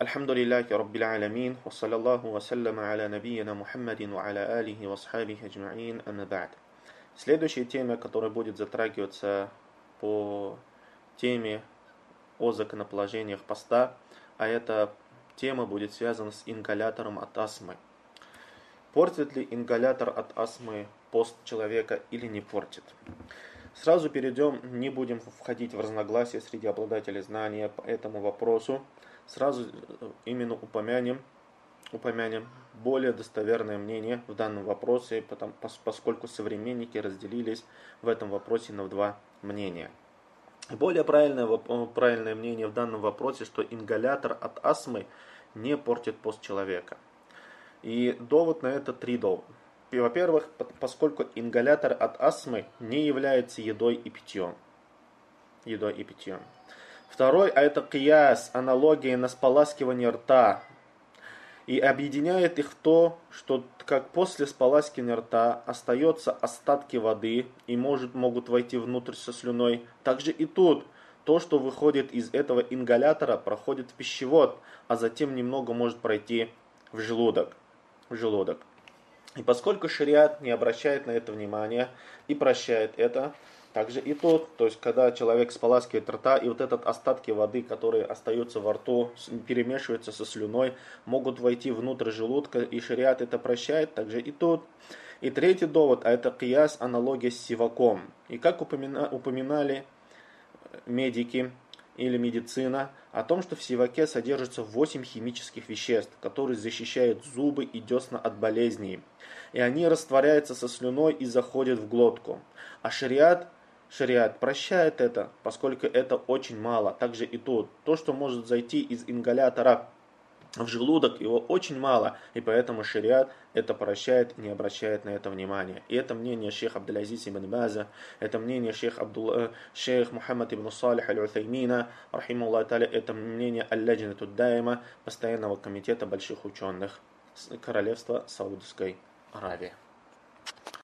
Альхамдулиллахи Раббил Алямин, ва саллаллаху ва салляма аля набийина Мухаммадин ва аля алихи ва асхабихи аджмаин, амма ба'д. Следующая тема, которая будет затрагиваться по теме о законоположениях поста, а эта тема будет связана с ингалятором от астмы. Портит ли ингалятор от астмы пост человека или не портит? Сразу перейдем, не будем входить в разногласия среди обладателей знания по этому вопросу. Сразу именно упомянем более достоверное мнение в данном вопросе, поскольку современники разделились в этом вопросе на два мнения. Более правильное мнение в данном вопросе, что ингалятор от астмы не портит пост человека. И довод на это три довода. Во-первых, поскольку ингалятор от астмы не является едой и питьем. Второй, а это кияс, аналогия на споласкивание рта. И объединяет их то, что как после споласкивания рта остаются остатки воды и могут войти внутрь со слюной, также и тут то, что выходит из этого ингалятора, проходит в пищевод, а затем немного может пройти в желудок. И поскольку шариат не обращает на это внимания и прощает это, также и тут, то есть когда человек споласкивает рта, и вот этот остатки воды, которые остаются во рту, перемешиваются со слюной, могут войти внутрь желудка, и шариат это прощает, также и тут. И третий довод, а это кияс, аналогия с сиваком. И как упоминали медики или медицина, о том, что в сиваке содержится 8 химических веществ, которые защищают зубы и десна от болезней. И они растворяются со слюной и заходят в глотку. А шариат прощает это, поскольку это очень мало. Также и тут. То, что может зайти из ингалятора в желудок, его очень мало, и поэтому шариат это прощает, не обращает на это внимания. И это мнение шейха Абдул-Азиз ибн База, это мнение шейх Мухаммад ибн Салих аль-Уthаймина, рахималлаху та'аля, это мнение аль-Ладжнату д-Даима, постоянного комитета больших ученых Королевства Саудовской Аравии.